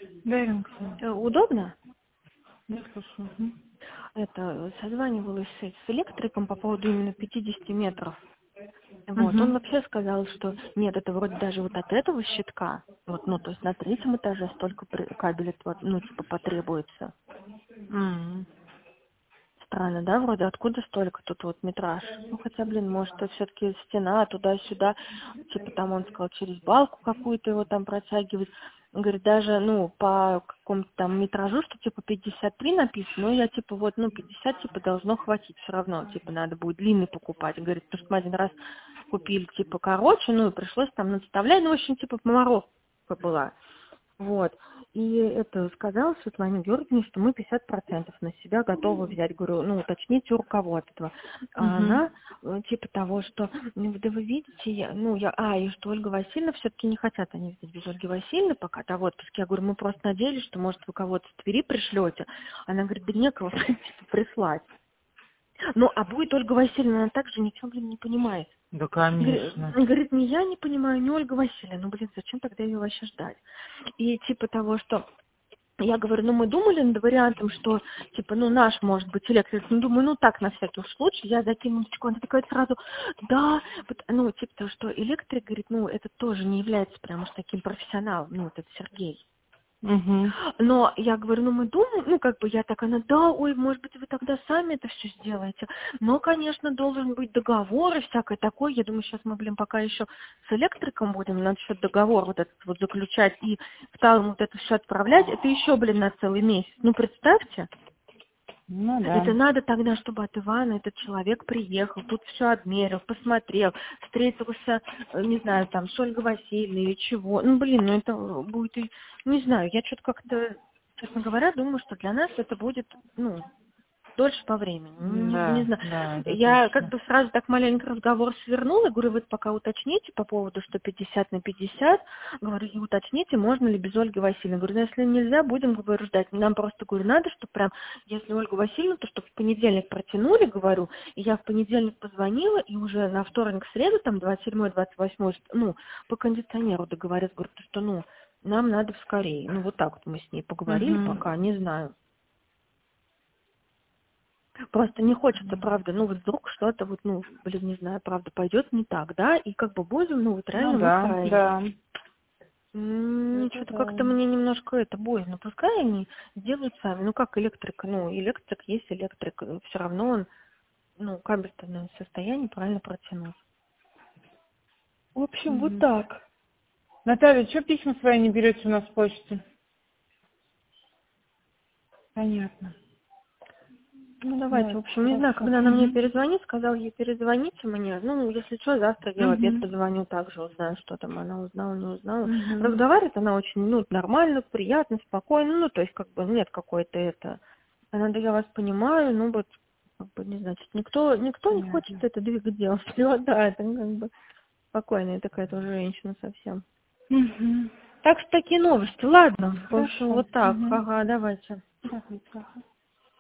Да, Ирина Александровна. Удобно? Я слушаю. Мгм. Это, созванивалась с электриком по поводу именно 50 метров. Вот, он Мгм. вообще сказал, что нет, это вроде даже вот от этого щитка, вот, ну, то есть на третьем этаже столько кабелей, ну, типа, потребуется. М. Странно, да, вроде, откуда столько тут вот метраж? Ну, хотя, блин, может, это все-таки стена туда-сюда, типа, там он сказал, через балку какую-то его там протягивать. Он говорит, даже, ну, по какому-то там метражу, что, типа, 53 написано, ну, я, типа, вот, ну, 50, типа, должно хватить все равно, типа, надо будет длинный покупать. Говорит, потому что мы один раз купили, типа, короче, ну, и пришлось там наставлять, ну, в общем, типа, помаровка была. Вот. И это сказала Светлане Георгиевне, что мы 50% на себя готовы взять. Говорю, ну, уточните у руководства. А Мгм. она, типа того, что, ну, да вы видите, и что Ольга Васильевна все-таки не хотят они взять без Ольги Васильевны пока до отпуске. Я говорю, мы просто надеялись, что, может, вы кого-то с Твери пришлете. Она говорит, да некого, в принципе, прислать. Ну, а будет Ольга Васильевна, она также ничего, блин, не понимает. Да, конечно. Говорит, не я не понимаю, не Ольга Васильевна. Ну, блин, зачем тогда ее вообще ждать? И типа того, что я говорю, ну мы думали над вариантом, что типа, ну наш может быть электрик, ну думаю, ну так на всякий случай, я закину птичку, она такая сразу, да, ну типа того, что электрик, говорит, ну это тоже не является прям уж таким профессионалом, ну вот этот Сергей. Угу. Но я говорю, ну мы думаем, ну как бы я так, она, да, ой, может быть, вы тогда сами это все сделаете. Но, конечно, должен быть договор и всякое такое. Я думаю, сейчас мы, блин, пока еще с электриком будем насчет договора вот этот вот заключать и вторым вот это все отправлять, это еще, блин, на целый месяц. Ну, представьте. Ну да. Это надо тогда, чтобы от Ивана этот человек приехал, тут все обмерил, посмотрел, встретился, не знаю, там, с Ольгой Васильевной или чего. Ну, блин, ну это будет, не знаю, я что-то как-то, честно говоря, думаю, что для нас это будет, ну, дольше по времени. Не Да, знаю. да, это Я как точно. бы сразу так маленько разговор свернула. Говорю, вы пока уточните по поводу, что 50 на 50. Говорю, и уточните, можно ли без Ольги Васильевны. Говорю, ну, если нельзя, будем, говорю, ждать. Нам просто, говорю, надо, чтобы прям, если Ольга Васильевна, то чтобы в понедельник протянули, говорю. И я в понедельник позвонила, и уже на вторник, среду, там, 27-й, 28-й, ну, по кондиционеру договорилась. Говорю, что, ну, нам надо скорее. Ну, вот так вот мы с ней поговорили Угу. пока, не знаю. Просто не хочется, правда, ну вот вдруг что-то вот, ну, блин, не знаю, правда, пойдет не так, да, и как бы будем, ну, вот Ну реально да, выстраивать. да. Это Что-то да. как-то мне немножко это боязно. Пускай они сделают сами. Ну, как электрик, ну, электрик есть электрик. Все равно он, ну, кабель-то на состоянии правильно протянуть. В общем, вот Мгм. так. Наталья, что письма свои не берете у нас в почте? Понятно. Ну, давайте, в Да, общем, не знаю, хорошо. когда она мне Угу. перезвонит, сказал ей, перезвоните мне. Ну, если что, завтра я в обед Угу. позвоню, также узнаю, что там она узнала, не узнала. Угу. Разговаривает она очень, ну, нормально, приятно, спокойно, ну, то есть, как бы, нет какой-то это... Она, да, я вас понимаю, ну, вот, как бы, не знаю, никто не хочет Понятно. это двигать дело вперед, да, это как бы спокойная такая тоже женщина совсем. Угу. Так что такие новости, ладно, в общем, Хорошо. вот так, Угу. ага, давайте. Ага.